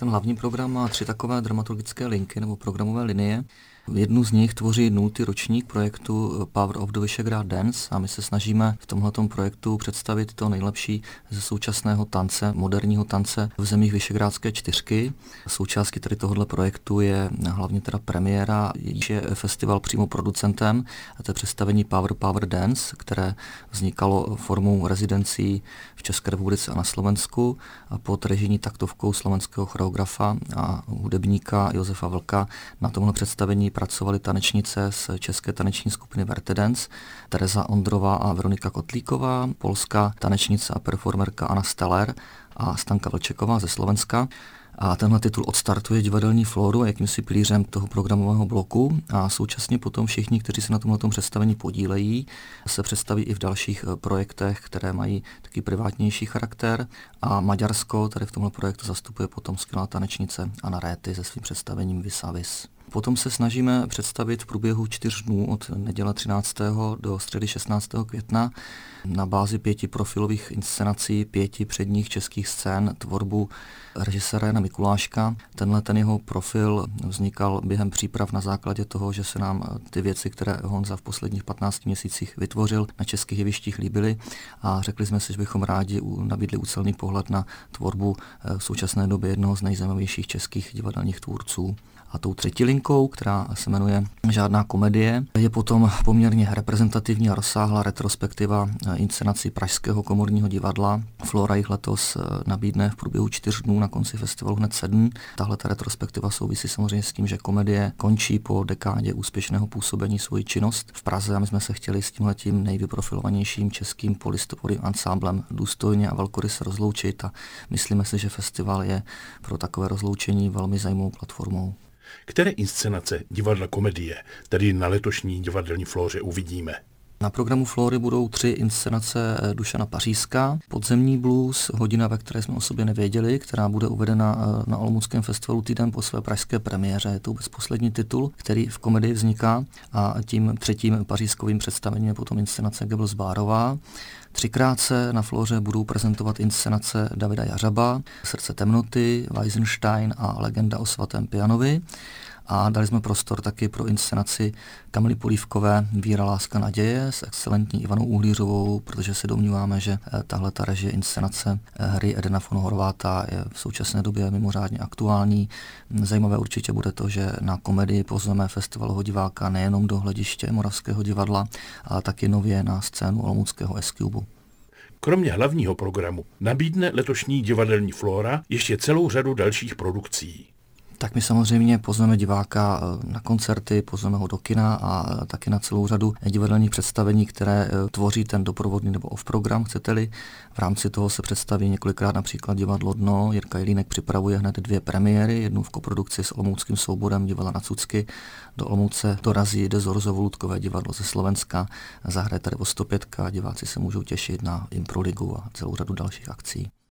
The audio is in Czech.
Ten hlavní program má 3 takové dramaturgické linky nebo programové linie. Jednu z nich tvoří 0. ročník projektu Power of the Visegrad Dance a my se snažíme v tomhletom projektu představit to nejlepší ze současného tance, moderního tance v zemích Visegrádské čtyřky. Součástí tady tohohle projektu je hlavně teda premiéra, jejíž je festival přímo producentem, a to je představení Power Dance, které vznikalo formou rezidencí v České republice a na Slovensku a pod režijní taktovkou slovenského choreografa a hudebníka Josefa Vlka. Na tomhle představení pracovali tanečnice z české taneční skupiny Vertedance, Tereza Ondrová a Veronika Kotlíková, polská tanečnice a performerka Anna Steller a Stanka Vlčeková ze Slovenska. A tenhle titul odstartuje divadelní Floru jakýmsi pilířem toho programového bloku a současně potom všichni, kteří se na tomhle představení podílejí, se představí i v dalších projektech, které mají taky privátnější charakter. A Maďarsko tady v tomhle projektu zastupuje potom skvělá tanečnice Anna Réty se svým představením Vis a Vis. Potom se snažíme představit v průběhu 4 dnů od neděle 13. do středy 16. května na bázi 5 profilových inscenací 5 předních českých scén tvorbu režiséra Jana Mikuláška. Ten jeho profil vznikal během příprav na základě toho, že se nám ty věci, které Honza v posledních 15 měsících vytvořil, na českých jevištích líbily a řekli jsme si, že bychom rádi nabídli ucelený pohled na tvorbu v současné době jednoho z nejzajímavějších českých divadelních tvůrců. A tou 3. linkou, která se jmenuje Žádná komedie, je potom poměrně reprezentativní a rozsáhlá retrospektiva inscenací Pražského komorního divadla. Flora jich letos nabídne v průběhu 4 dnů, na konci festivalu hned 7. Tahle retrospektiva souvisí samozřejmě s tím, že komedie končí po dekádě úspěšného působení svoji činnost v Praze a my jsme se chtěli s tímhletím nejvyprofilovanějším českým polistopadovým ansámblem důstojně a velkoryse rozloučit a myslíme si, že festival je pro takové rozloučení velmi zajímavou platformou. Které inscenace divadla komedie tedy na letošní divadelní Flóře uvidíme? Na programu Flory budou 3 inscenace Dušana Pařízka, Podzemní blues, hodina, ve které jsme o sobě nevěděli, která bude uvedena na Olomouckém festivalu týden po své pražské premiéře. Je to vůbec poslední titul, který v komedii vzniká a tím 3. pařízkovým představením je potom inscenace Goebbels Bárová. 3krát se na Floře budou prezentovat inscenace Davida Jařaba, Srdce temnoty, Weisenstein a Legenda o svatém pianovi. A dali jsme prostor taky pro inscenaci Kamily Polívkové Víra, láska, naděje s excelentní Ivanou Uhlířovou, protože si domníváme, že tahleta režie inscenace hry Edena von Horváta je v současné době mimořádně aktuální. Zajímavé určitě bude to, že na komedii pozveme festivalového diváka nejenom do hlediště Moravského divadla, ale taky nově na scénu Olomouckého S-Cubu. Kromě hlavního programu nabídne letošní divadelní Flóra ještě celou řadu dalších produkcí. Tak my samozřejmě pozveme diváka na koncerty, pozveme ho do kina a taky na celou řadu divadelních představení, které tvoří ten doprovodný nebo off-program, chcete-li. V rámci toho se představí několikrát například divadlo Dno. Jirka Jelínek připravuje hned 2 premiéry, jednu v koprodukci s olomouckým souborem Divadla na Cucky. Do Olomouce dorazí Dezorzo Volutkové divadlo ze Slovenska, zahraje tady o 105 a diváci se můžou těšit na Improligu a celou řadu dalších akcí.